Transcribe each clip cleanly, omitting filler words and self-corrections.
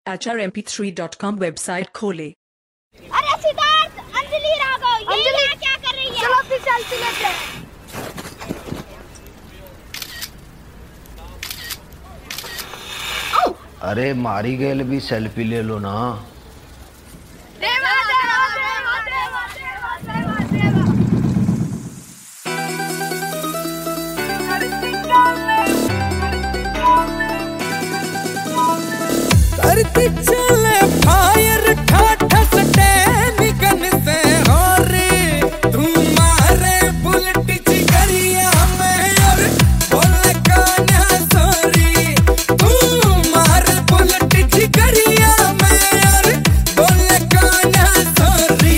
hrmp3.com website खोले। अरे सिद्धार्थ, अंजलि राघव, ये यहाँ क्या कर रही है? चलो फिर सेल्फी लेते हैं। अरे मारी गेल भी सेल्फी ले लो ना। करती चले फायर ठाठा सटैनिकन से हो रे तुम्हारे बुलेट जिगरिया में और बोले कान्हा सॉरी तुम्हारे बुलेट जिगरिया में और बोले कान्हा सॉरी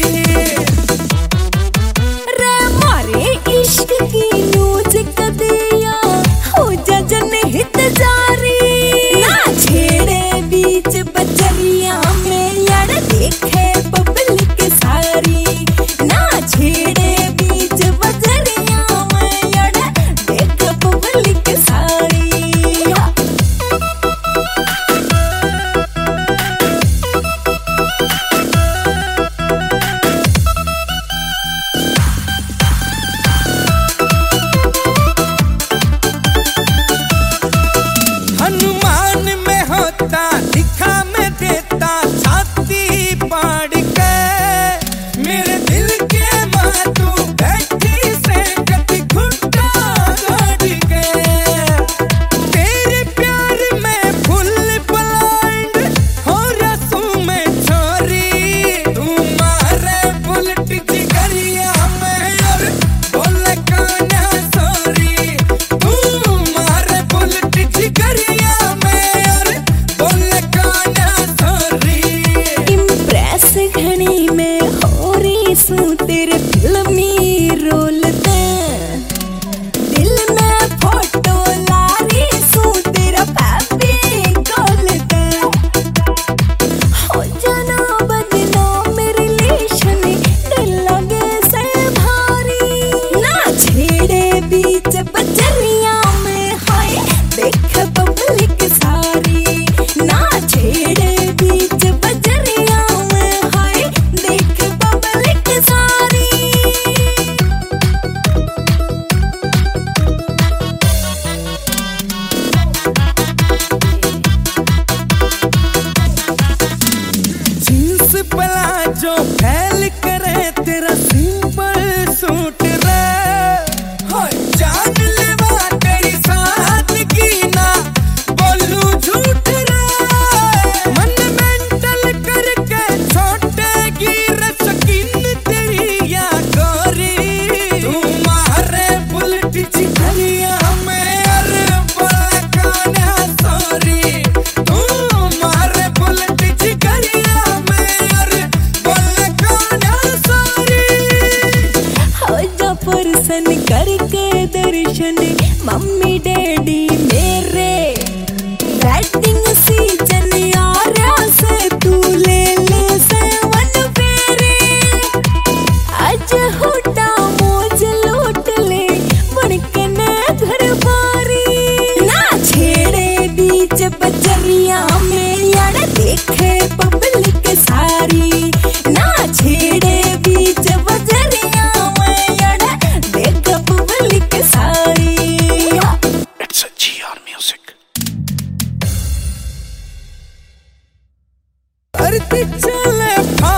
रे मारे इश्क की नूज कदिया हो जा जनहित जारी ना छेड़े बीच बजरिया में यार देखे पब्लिक सारी ना छेड़े बीच बजरिया में यार देखे पब्लिक सारी। हनुमान में होता दिखा में देता छाती पाड़ के मेरे दिल के माँ तू बैठी से कभी घुट्टा गाड़ के तेरे प्यार में फुल ब्लाइंड हो रसू में छोरी तुम्हारे बुलेट जिगरिया में और बोले कान्हा सॉरी तुम्हारे बुलेट जिगरिया में और बोले कान्हा सॉरी। इम्प्रेस घड़ी में हो रही सू तेरे फिल्मी रोल दे दिल में फोटो ला रही सू तेरा पैपी गोल दे हो जाना बदनाम रिलेशन दिल लगे से भारी ना छेड़े बीच बजरिया में हाय देख पब्लिक सारी ना छेड़े बीच बजरिया में हाय देख पब्लिक सारी। जींस प्लाजो फैल करे तेरा सिंपल सूट रे हाय जान लेवा तेरी सादगी ना बोलू झूठ रे मन मेंटल करके छोटे गिर सकिन तेरी या गोरी तुम्हारे बुलेट जिगरिया में अरे बोले कान्हा सॉरी तुम्हारे बुलेट जिगरिया में अरे बोले कान्हा सॉरी। हो जा परसन करके दर्शन मम्मी डैडी मेरे वेडिंग सीजन यारा से तू ले ले सेवन फेरे आज होटा मौज लूट ले बनकने घर बारी ना छेड़े बीच बजरिया में यार देखे पब्लिक सारी ना छेड़े बीच बजरिया में यार देख पब्लिक सारी। It's a GR Music. करती चले